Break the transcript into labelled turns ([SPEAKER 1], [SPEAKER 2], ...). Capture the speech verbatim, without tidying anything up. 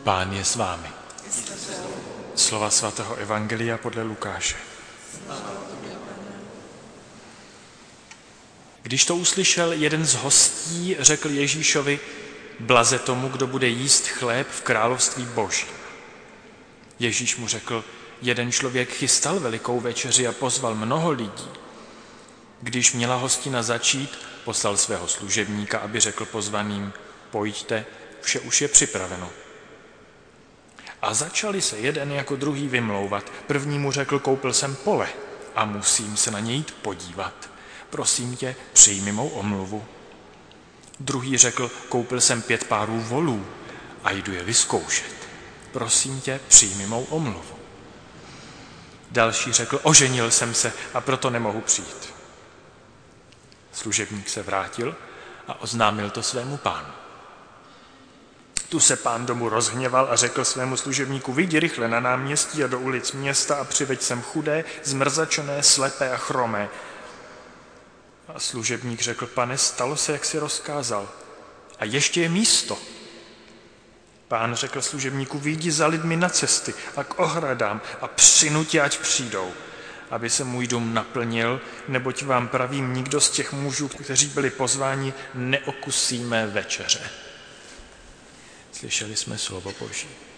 [SPEAKER 1] Pán je s vámi. Slova svatého evangelia podle Lukáše. Když to uslyšel jeden z hostí, řekl Ježíšovi: blaze tomu, kdo bude jíst chléb v království Božím. Ježíš mu řekl: jeden člověk chystal velikou večeři a pozval mnoho lidí. Když měla hostina začít, poslal svého služebníka, aby řekl pozvaným: pojďte, vše už je připraveno. A začali se jeden jako druhý vymlouvat. První mu řekl: koupil jsem pole a musím se na něj jít podívat. Prosím tě, přijmi mou omluvu. Druhý řekl: koupil jsem pět párů volů a jdu je vyzkoušet. Prosím tě, přijmi mou omluvu. Další řekl: oženil jsem se a proto nemohu přijít. Služebník se vrátil a oznámil to svému pánu. Tu se pán domu rozhněval a řekl svému služebníku: vyjdi rychle na náměstí a do ulic města a přiveď sem chudé, zmrzačené, slepé a chromé. A služebník řekl: pane, stalo se, jak jsi rozkázal. A ještě je místo. Pán řekl služebníku: vyjdi za lidmi na cesty a k ohradám a přinuť je, ať přijdou, aby se můj dům naplnil, neboť vám pravím, nikdo z těch mužů, kteří byli pozváni, neokusí mé večeře. Slyšeli jsme slovo Boží.